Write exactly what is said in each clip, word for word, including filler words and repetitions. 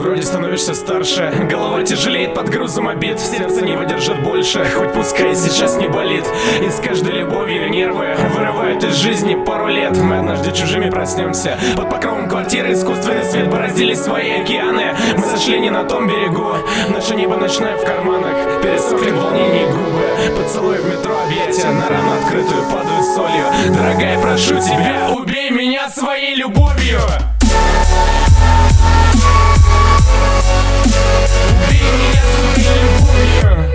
Вроде становишься старше, голова тяжелеет под грузом обид, сердце не выдержит больше, хоть пускай сейчас не болит. И с каждой любовью нервы вырывают из жизни пару лет. Мы однажды чужими проснемся, под покровом квартиры искусственный свет бороздили свои океаны. Мы сошли не на том берегу, наше небо ночное в карманах, пересохли в волнении губы, поцелуй в метро, объятия на рану открытую падают солью. Дорогая, прошу тебя, убей меня своей любовью. Убей меня своей любовью.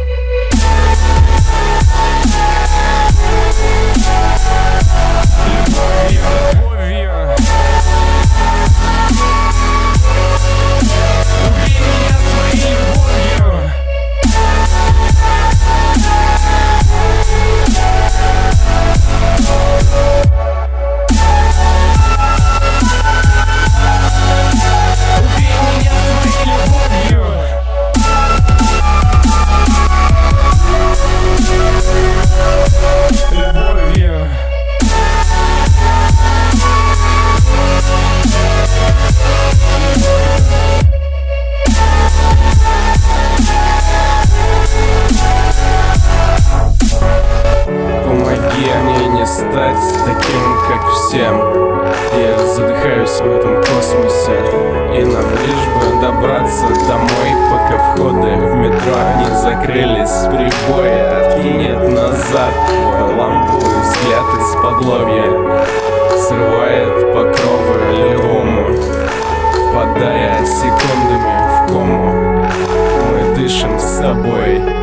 Стать таким, как всем. Я задыхаюсь в этом космосе, и нам лишь бы добраться домой, пока входы в метро не закрылись. Прибои откинет назад твой ламповый взгляд из-под лобья, срывает покровы любому, впадая секундами в кому. Мы дышим с тобой.